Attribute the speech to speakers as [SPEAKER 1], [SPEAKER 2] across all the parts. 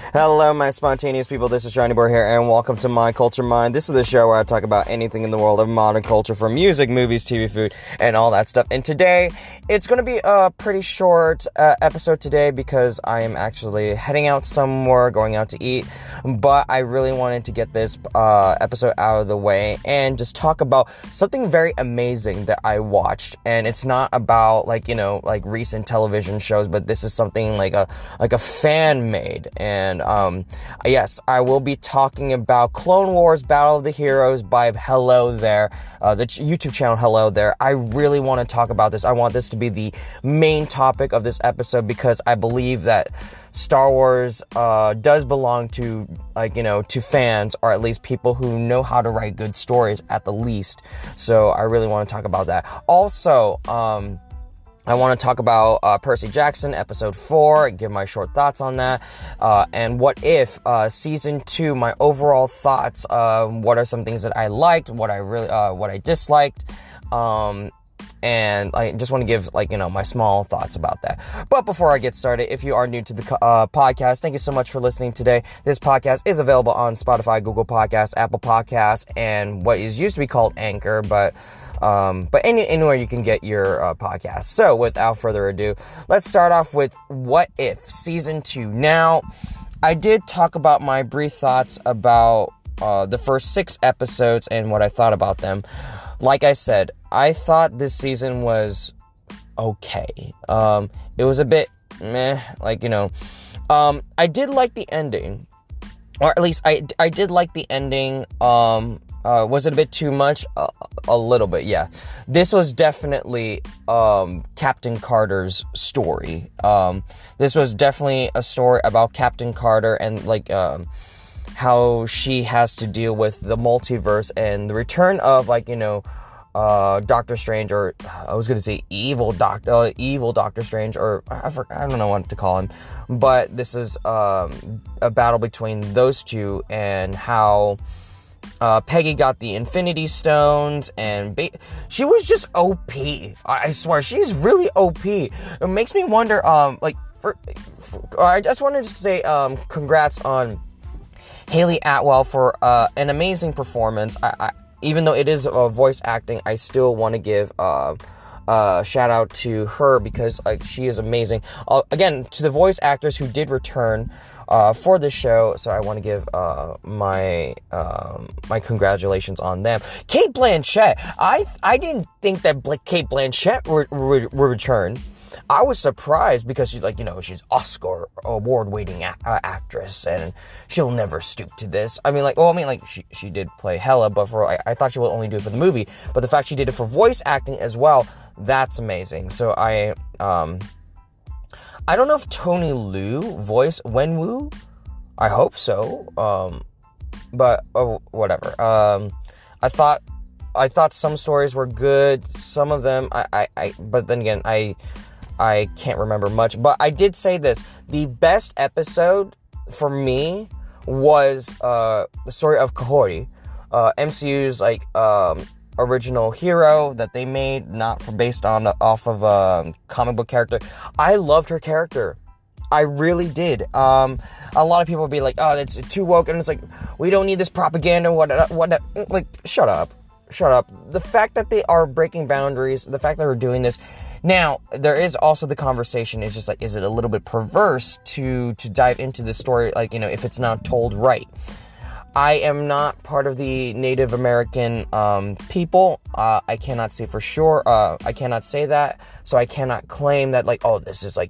[SPEAKER 1] Hello, my spontaneous people. This is Shiny Boy here, and welcome to My Culture Mind. This is the show where I talk about anything in the world of modern culture, from music, movies, TV, food, and all that stuff. And today, it's going to be a pretty short episode today because I am actually heading out somewhere, going out to eat. But I really wanted to get this episode out of the way and just talk about something very amazing that I watched. And it's not about like recent television shows, but this is something like a fan made. And yes, I will be talking about Clone Wars Battle of the Heroes by Hello There, the YouTube channel Hello There. I really want to talk about this. I want this to be the main topic of this episode because I believe that Star Wars does belong to to fans, or at least people who know how to write good stories at the least. So I really want to talk about that. Also, I want to talk about Percy Jackson, Episode 4, give my short thoughts on that, and What If, Season 2, my overall thoughts, what are some things that I liked, what I disliked, and I just want to give, my small thoughts about that. But before I get started, if you are new to the podcast, thank you so much for listening today. This podcast is available on Spotify, Google Podcasts, Apple Podcasts, and what is used to be called Anchor, but anywhere you can get your podcast. So without further ado, let's start off with What If Season 2. Now, I did talk about my brief thoughts about the first 6 episodes and what I thought about them. Like I said, I thought this season was okay. It was a bit meh, I did like the ending, or at least I did like the ending. Was it a bit too much? A little bit, yeah. This was definitely Captain Carter's story. This was definitely a story about Captain Carter and how she has to deal with the multiverse and the return of Doctor Strange, or I was gonna say evil Doctor Strange, or I don't know what to call him, but this is a battle between those two and how Peggy got the Infinity Stones, and she was just OP. I swear, she's really OP. It makes me wonder, I just wanted to say, congrats on Haley Atwell for an amazing performance. I even though it is voice acting, I still want to give shout out to her because she is amazing. Again, to the voice actors who did return for the show, so I want to give my congratulations on them. Cate Blanchett, I didn't think that Cate Blanchett would return. I was surprised because she's Oscar award-winning actress, and she'll never stoop to this. She did play Hela, but I thought she would only do it for the movie. But the fact she did it for voice acting as well, that's amazing. So I don't know if Tony Liu voiced Wenwu. I hope so. But whatever. I thought some stories were good. Some of them, but then again, I can't remember much. But I did say this: the best episode for me was the story of Kahori, MCU's original hero that they made, based off of a comic book character. I loved her character. I really did. A lot of people would be like, "Oh, it's too woke," and it's like, we don't need this propaganda. What? Shut up. The fact that they are breaking boundaries, the fact that we're doing this. Now, there is also the conversation, is just is it a little bit perverse to dive into the story, if it's not told right? I am not part of the Native American people. I cannot say for sure. I cannot say that, so I cannot claim that this is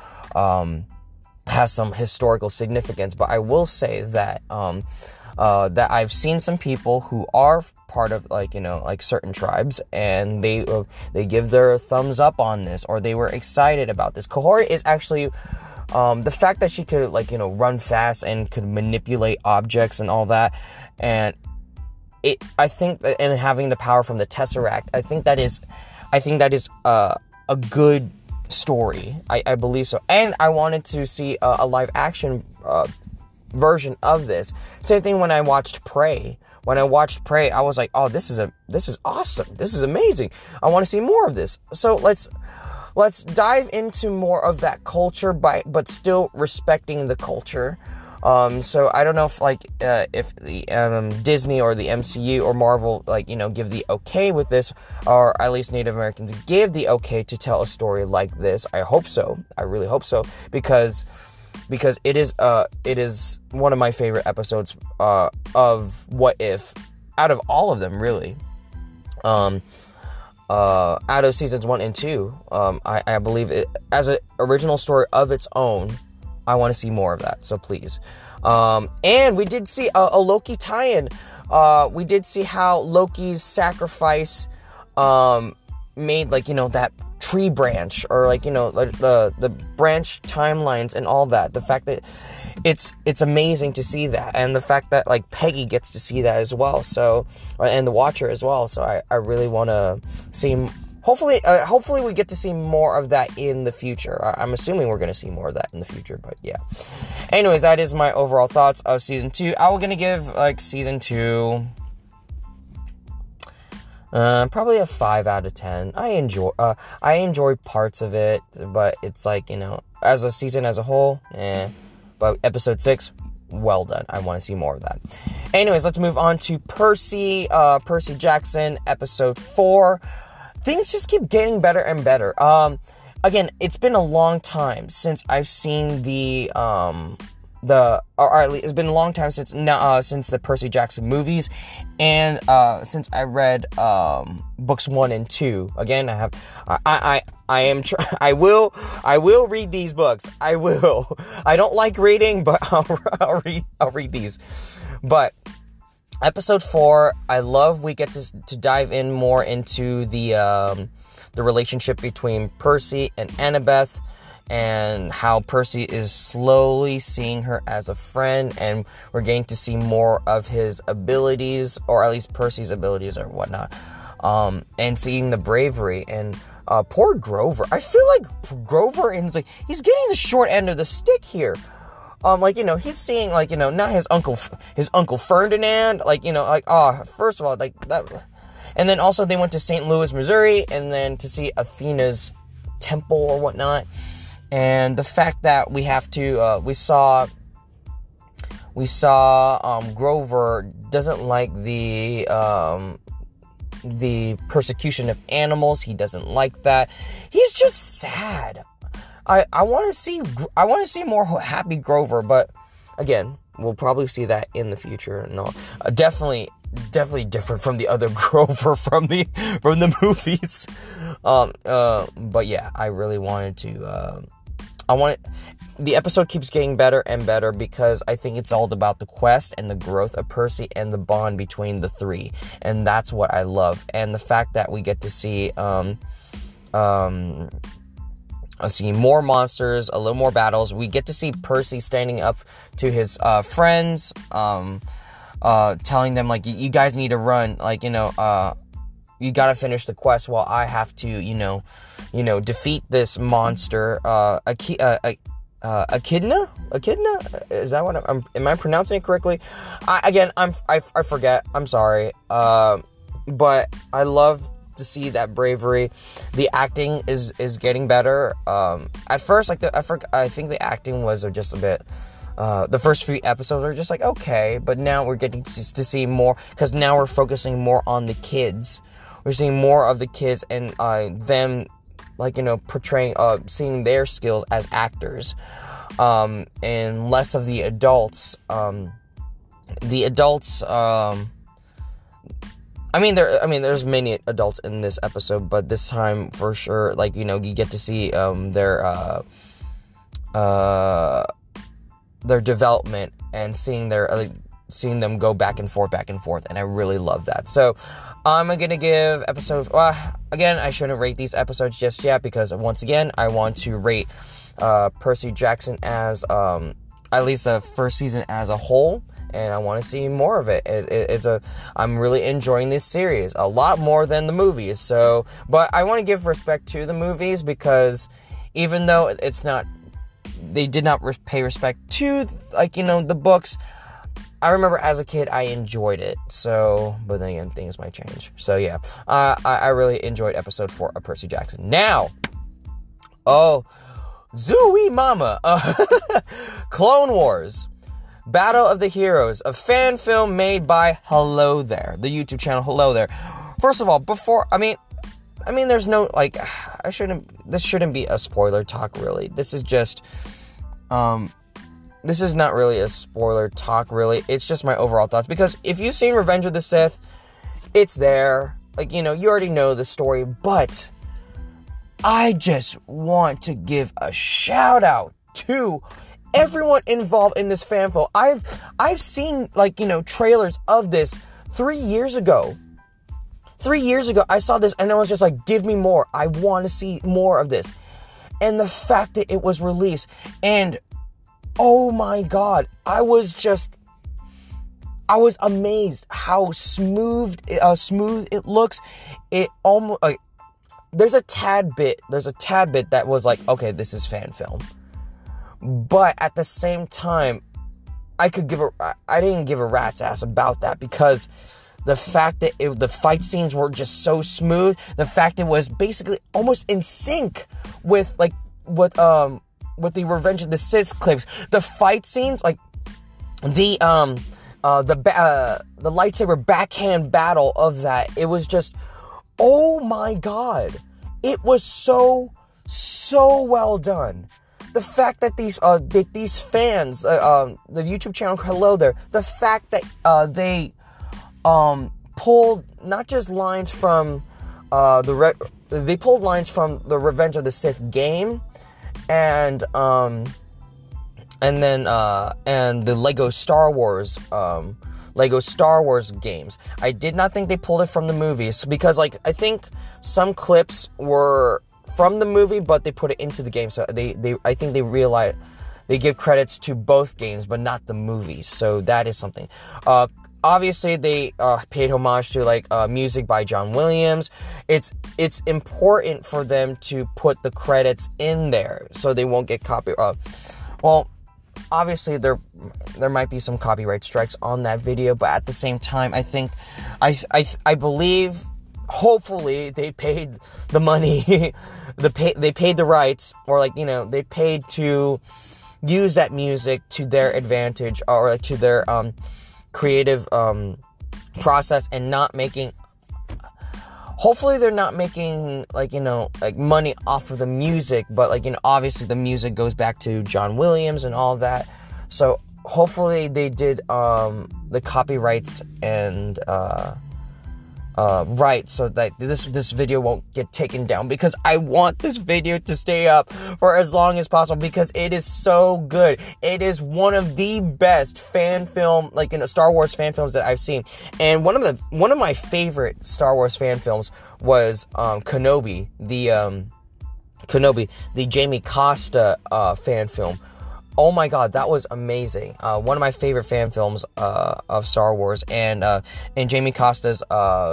[SPEAKER 1] has some historical significance. But I will say that that I've seen some people who are part of certain tribes, and they give their thumbs up on this, or they were excited about this. Kahori is actually the fact that she could run fast and could manipulate objects and all that, and I think that, and having the power from the Tesseract, I think that is a good story. I believe so, and I wanted to see a live action version of this. Same thing when I watched Prey. I was like, oh, this is awesome. This is amazing. I want to see more of this. So let's dive into more of that culture, but still respecting the culture. So I don't know if the Disney or the MCU or Marvel give the okay with this, or at least Native Americans give the okay to tell a story like this. I hope so. I really hope so, because it is one of my favorite episodes of What If, out of all of them, really. Out of seasons 1 and 2, I believe it as an original story of its own. I want to see more of that, so please. And we did see a Loki tie-in. We did see how Loki's sacrifice made that tree branch, or the branch timelines and all that. The fact that it's amazing to see that, and the fact that Peggy gets to see that as well. So, and the Watcher as well. So I really want to see. Hopefully we get to see more of that in the future. I'm assuming we're going to see more of that in the future, but yeah. Anyways, that is my overall thoughts of season 2. I was going to give season 2 probably a 5 out of 10. I enjoy parts of it, but it's as a season as a whole, but episode 6, well done. I want to see more of that. Anyways, let's move on to Percy Jackson, episode 4. Things just keep getting better and better. Again, it's been a long time since I've seen it's been a long time since the Percy Jackson movies, and since I read books 1 and 2. Again, I will read these books. I will. I don't like reading, but I'll read these. But episode 4, I love we get to dive in more into the relationship between Percy and Annabeth, and how Percy is slowly seeing her as a friend, and we're getting to see more of his abilities, or at least Percy's abilities or whatnot, and seeing the bravery. And poor Grover. I feel like Grover is he's getting the short end of the stick here. He's seeing, not his Uncle Ferdinand, first of all, that, and then also they went to St. Louis, Missouri, and then to see Athena's temple or whatnot, and the fact that we saw Grover doesn't like the persecution of animals. He doesn't like that. He's just sad. I want to see more happy Grover, but again, we'll probably see that in the future. No, definitely different from the other Grover from the movies. But yeah, I really wanted to. The episode keeps getting better and better, because I think it's all about the quest and the growth of Percy and the bond between the three, and that's what I love. And the fact that we get to see see more monsters, a little more battles. We get to see Percy standing up to his friends, telling them you guys need to run, you gotta finish the quest while I have to defeat this monster, Echidna? Is that what am I pronouncing it correctly? I forget. I'm sorry. But I love to see that bravery. The acting is getting better. At first, I think the acting was just a bit. The first few episodes are just okay, but now we're getting to see more, because now we're focusing more on the kids. We're seeing more of the kids and them, portraying, seeing their skills as actors, and less of the adults. There's many adults in this episode, but this time for sure, you get to see their development, and seeing them go back and forth, and I really love that. So I'm gonna give episode. Again, I shouldn't rate these episodes just yet, because once again, I want to rate Percy Jackson as at least the first season as a whole, and I want to see more of it. I'm really enjoying this series a lot more than the movies. So, but I want to give respect to the movies, because even though they did not pay respect to the books. I remember as a kid, I enjoyed it. So, but then again, things might change. So yeah, I really enjoyed episode 4 of Percy Jackson. Now, Zooey Mama, Clone Wars. Battle of the Heroes, a fan film made by Hello There, the YouTube channel Hello There. First of all, there's no, like, this shouldn't be a spoiler talk, really. This is just, this is not really a spoiler talk, really. It's just my overall thoughts, because if you've seen Revenge of the Sith, it's there. Like, you already know the story, but I just want to give a shout out to everyone involved in this fan film. I've seen, like, trailers of this 3 years ago. 3 years ago, I saw this and I was just like, give me more. I want to see more of this. And the fact that it was released, and oh my God, I was amazed how smooth it looks. It almost, like, there's a tad bit that was like, okay, this is fan film. But at the same time, I didn't give a rat's ass about that, because the fact that the fight scenes were just so smooth, the fact it was basically almost in sync with the Revenge of the Sith clips. The fight scenes, like the lightsaber backhand battle of that, it was just, oh my God, it was so well done. The fact that these fans, the YouTube channel Hello There, the fact that they pulled not just lines from they pulled lines from the Revenge of the Sith game, and the Lego Star Wars games. I did not think they pulled it from the movies, because, like, I think some clips were from the movie, but they put it into the game. So I think they realize they give credits to both games, but not the movies. So that is something. Obviously, they paid homage to, like, music by John Williams. It's important for them to put the credits in there so they won't get obviously there might be some copyright strikes on that video, but at the same time, I think I believe, hopefully, they paid the money, they paid the rights, or, like, they paid to use that music to their advantage, or, like, to their creative process, and not making, hopefully they're not making, like, like, money off of the music, but, like, obviously the music goes back to John Williams and all that. So hopefully they did the copyrights and right, so that this video won't get taken down, because I want this video to stay up for as long as possible, because it is so good. It is one of the best fan film, like, Star Wars fan films that I've seen. And one of my favorite Star Wars fan films was Kenobi, the Jamie Costa fan film. Oh my God, that was amazing. One of my favorite fan films of Star Wars, and Jamie Costa's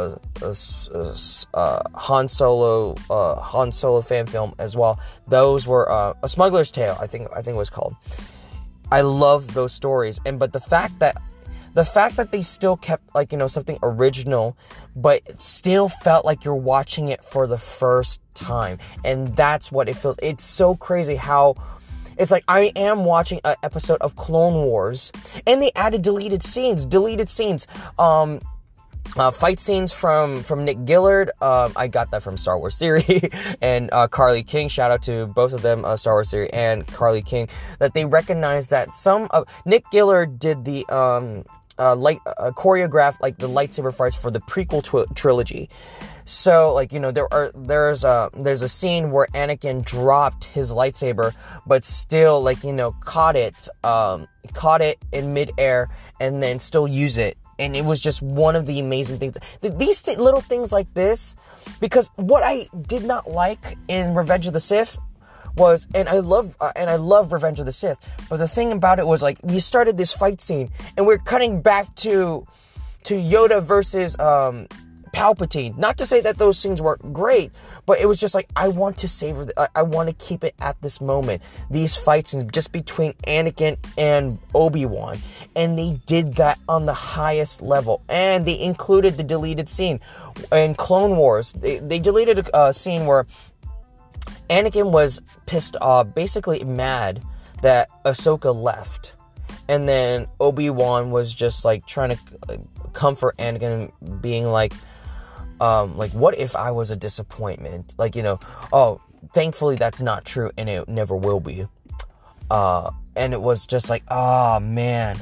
[SPEAKER 1] Han Solo fan film as well. Those were A Smuggler's Tale, I think it was called. I love those stories, but the fact that they still kept, like, something original, but it still felt like you're watching it for the first time, and that's what it feels. It's so crazy how it's like I am watching an episode of Clone Wars, and they added deleted scenes, fight scenes from Nick Gillard. I got that from Star Wars Theory and Carly King. Shout out to both of them, Star Wars Theory and Carly King, that they recognized that some of Nick Gillard did the choreographed, like, the lightsaber fights for the prequel trilogy. So, like, there's a scene where Anakin dropped his lightsaber, but still, like, caught it in midair and then still use it. And it was just one of the amazing things. These little things like this, because what I did not like in Revenge of the Sith was, and I love Revenge of the Sith, but the thing about it was, like, you started this fight scene, and we're cutting back to Yoda versus Palpatine. Not to say that those scenes weren't great, but it was just like, I want to savor I want to keep it at this moment. These fight scenes just between Anakin and Obi-Wan, and they did that on the highest level. And they included the deleted scene in Clone Wars. They deleted a scene where Anakin was pissed off, basically mad that Ahsoka left. And then Obi-Wan was just like trying to comfort Anakin, being like, what if I was a disappointment? Like, oh, thankfully that's not true, and it never will be. And it was just like, oh man,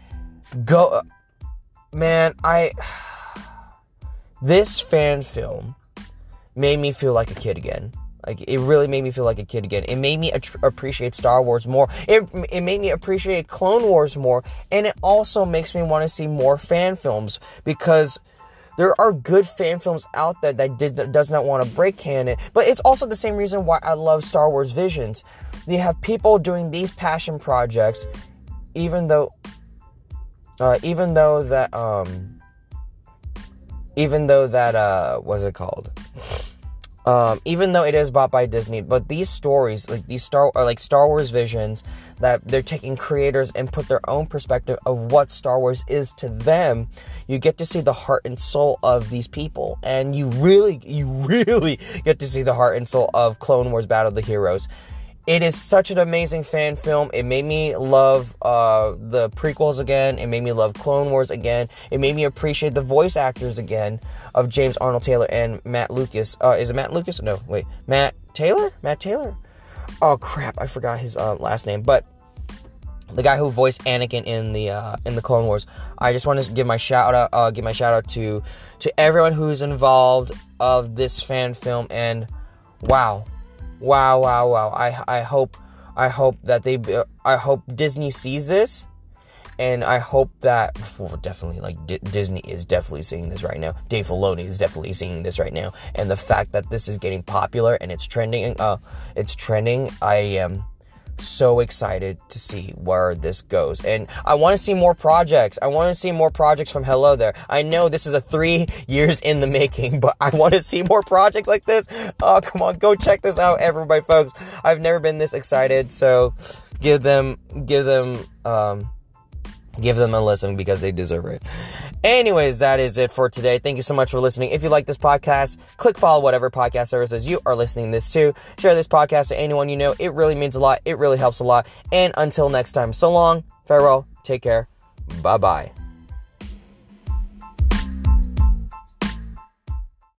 [SPEAKER 1] this fan film made me feel like a kid again. Like, it really made me feel like a kid again. It made me appreciate Star Wars more. It made me appreciate Clone Wars more. And it also makes me want to see more fan films, because there are good fan films out there that does not want to break canon. But it's also the same reason why I love Star Wars Visions. You have people doing these passion projects, even though that what's it called? Even though it is bought by Disney, but these stories, like these Star Wars Visions, that they're taking creators and put their own perspective of what Star Wars is to them, you get to see the heart and soul of these people, and you really get to see the heart and soul of Clone Wars Battle of the Heroes. It is such an amazing fan film. It made me love the prequels again. It made me love Clone Wars again. It made me appreciate the voice actors again of James Arnold Taylor and Matt Lucas. Is it Matt Lucas? No, wait. Matt Taylor? Matt Taylor? Oh crap, I forgot his last name. But the guy who voiced Anakin in the Clone Wars. I just want to give my shout out to everyone who's involved of this fan film. And wow. I hope Disney sees this, and I hope that, definitely, like, Disney is definitely seeing this right now. Dave Filoni is definitely seeing this right now, and the fact that this is getting popular and it's trending, I am so excited to see where this goes. And I want to see more projects. I want to see more projects from Hello There. I know this is a 3 years in the making, but I want to see more projects like this. Oh, come on, go check this out, everybody, folks. I've never been this excited, so give them a listen, because they deserve it. Anyways, that is it for today. Thank you so much for listening. If you like this podcast, click follow whatever podcast services you are listening this to. Share this podcast to anyone you know. It really means a lot. It really helps a lot. And until next time, so long, farewell, take care, bye-bye.